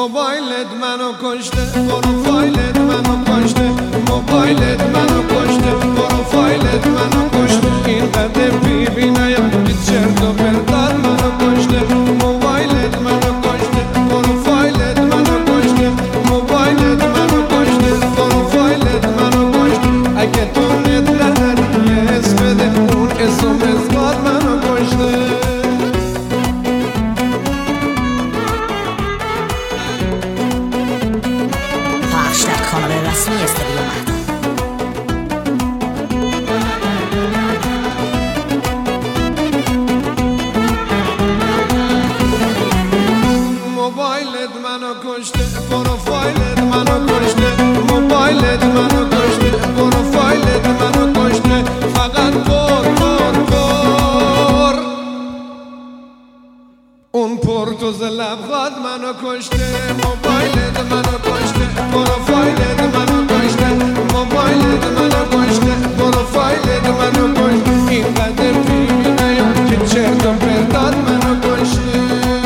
موبایلت منو کشته، پروفایلت منو کشته، موبایلت منو کشته، پروفایلت منو کشته. اینقدر بیبی نیام که چرت و پرتات منو کشته. موبایلت منو کشته، پروفایلت منو کشته، موبایلت منو کشته، پروفایلت منو کشته. اگه تو نت نداری یه اسم بده، اون اسم اثبات منو کشته. کانال رسمی استودیو مهتاب. موبایلت منو کشته، پروفایلت منو کشته، موبایلت منو کشته، پروفایلت منو کشته. فقط پر اون پرتوز لبخات منو کشته. موبایلت منو کشته، پروفایلت منو کشته، موبایلت منو کشته، پروفایلت منو کشته. اینقدر بیبی نیام که چرت و پرتات منو کشته.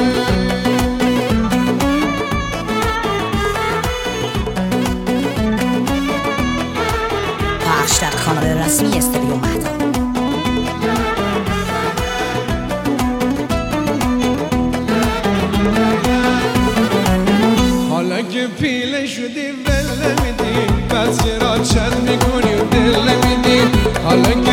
پخش در کانال رسمی استودیو مهتاب. حالا که پیله شدی ول نمیدی، پس چرا چت میکنی و دل نمیدی؟ حالا